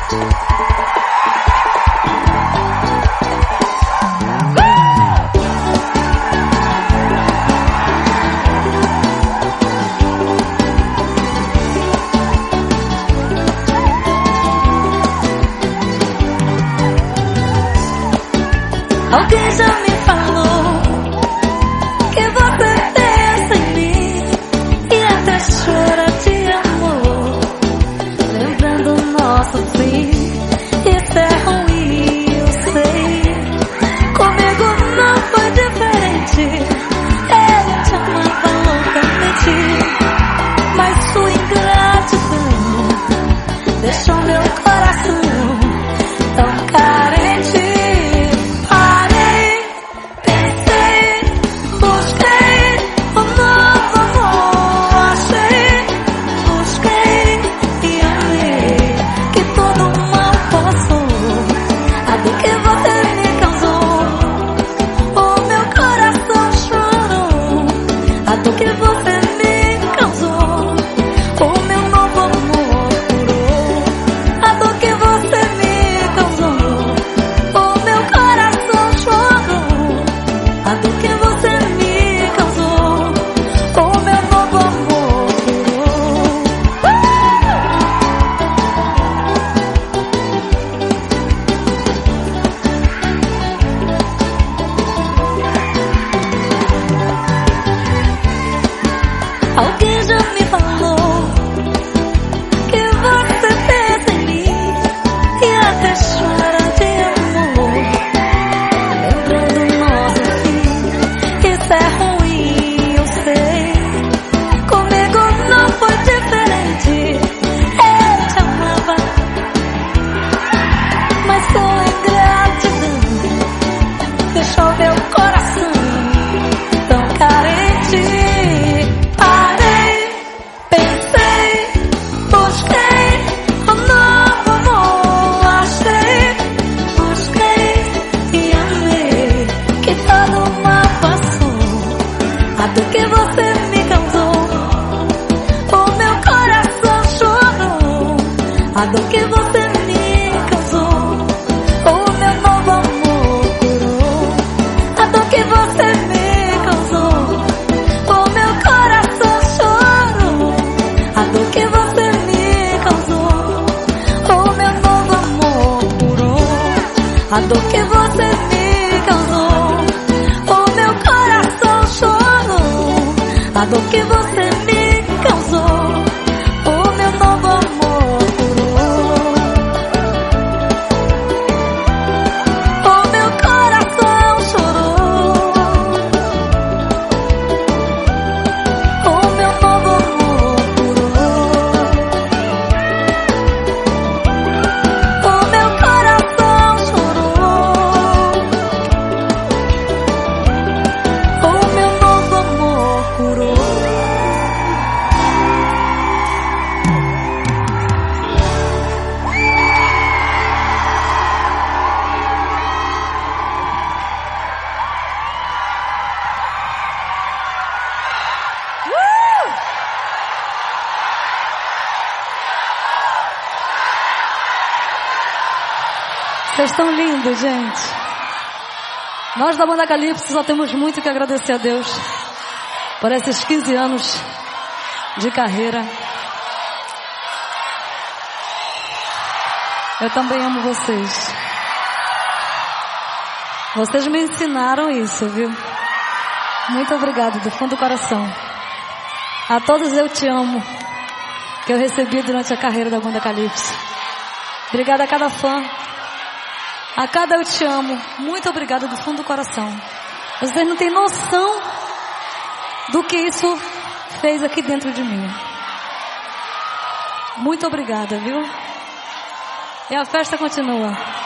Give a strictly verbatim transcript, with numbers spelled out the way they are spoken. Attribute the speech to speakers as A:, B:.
A: Alguém já me falou que você pensa em mim e até chora de amor, lembrando o nosso fim. Isso é ruim, eu sei. Comigo não foi diferente. Eu te amava loucamente, mas sua ingratidão deixou meu coração tão carente. Do que você me causou, o meu novo amor curou. A dor que você me causou, o meu coração chorou. A dor que você me causou, o meu novo amor curou. Alguém já me falou que você pensa em mim e até chora de amor, lembrando o nosso fim. Isso é ruim, eu sei. Comigo não foi diferente. Eu te amava, mas sua ingratidão deixou meu coração tão carente. A dor que você me causou, o meu coração chorou. A dor que você me causou, o meu novo amor curou. A dor que você me causou, o meu coração chorou. A dor que você me causou, o meu novo amor curou. A dor que você me causou, o meu coração chorou. A dor que você me causou, o meu novo amor curou. O meu coração chorou. O meu novo amor curou. O meu coração chorou. O meu novo amor curou. Vocês estão lindos, gente. Nós da Banda Calypso só temos muito que agradecer a Deus por esses quinze anos de carreira. Eu também amo vocês. Vocês me ensinaram isso, viu? Muito obrigado do fundo do coração. A todos eu te amo, que eu recebi durante a carreira da Banda Calypso. Obrigada a cada fã. A cada eu te amo. Muito obrigada do fundo do coração. Vocês não têm noção do que isso fez aqui dentro de mim. Muito obrigada, viu? E a festa continua.